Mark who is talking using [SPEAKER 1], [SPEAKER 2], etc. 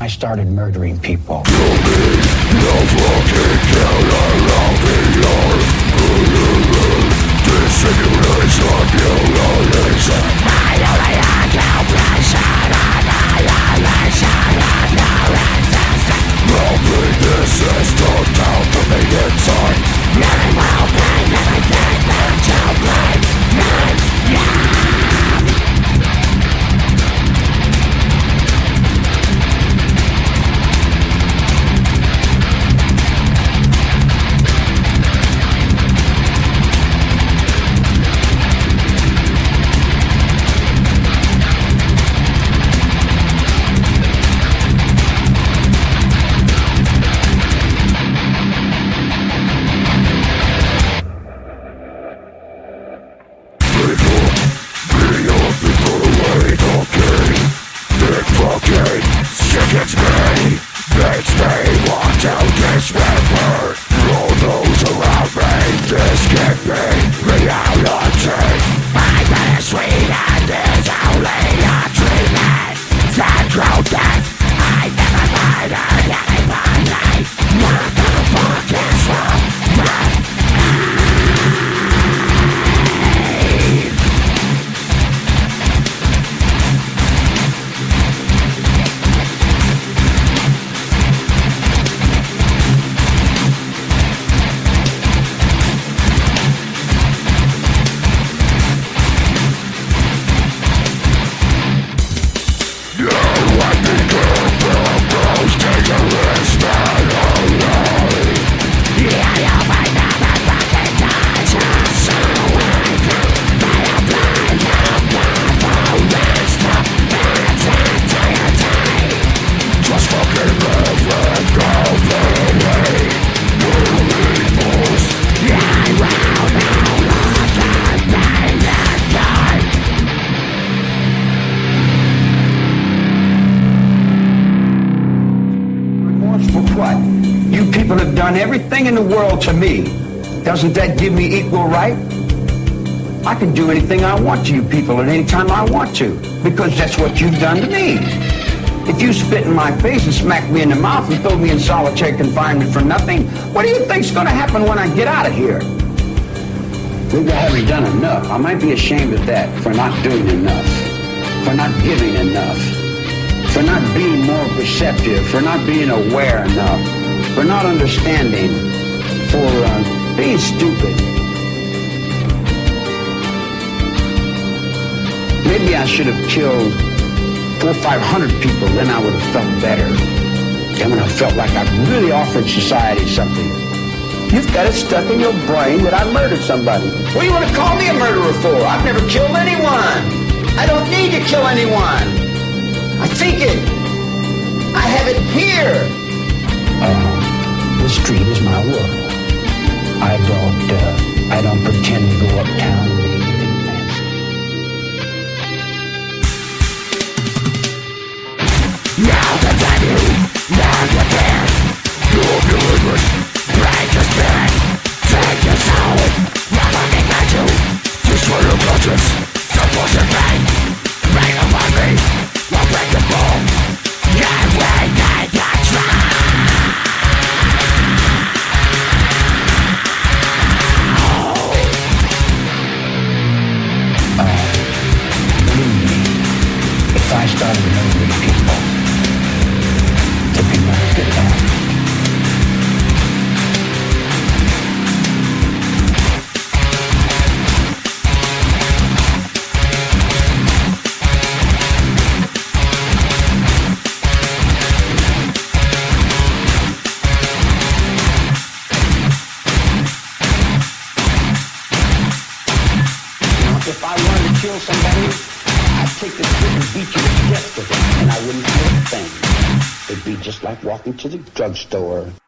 [SPEAKER 1] I started murdering people.
[SPEAKER 2] It's me, makes me want to dismember all those around me. This can't be reality. My bittersweet end is only a treatment. The truth is, I never murdered anybody. What the fuck is wrong with me?
[SPEAKER 1] What? You people have done everything in the world to me. Doesn't that give me equal right? I can do anything I want to you people at any time I want to, because that's what you've done to me. If you spit in my face and smack me in the mouth and throw me in solitary confinement for nothing, what do you think's going to happen when I get out of here? Maybe I haven't done enough. I might be ashamed of that, for not doing enough, for not giving enough, for not being more perceptive, for not being aware enough, for not understanding, for being stupid. Maybe I should have killed 400 or 500 people, then I would have felt better. Then when I felt like I really offered society something. You've got it stuck in your brain that I murdered somebody. What do you want to call me a murderer for? I've never killed anyone. I don't need to kill anyone. I think it. I have it here. The street is my world. I don't pretend to go uptown and be anything fancy.
[SPEAKER 2] Now the venue, now the fear. You're deliberate, break your spirit, take your soul. Nothing can do, destroy your conscience, support your pain. Rain upon me, I'll break the bone. Every night I try.
[SPEAKER 1] Believe me, if I started murdering people, there'd be no get back. If I wanted to kill somebody, I'd take the stick and beat you to death with it, and I wouldn't feel a thing. It'd be just like walking to the drugstore.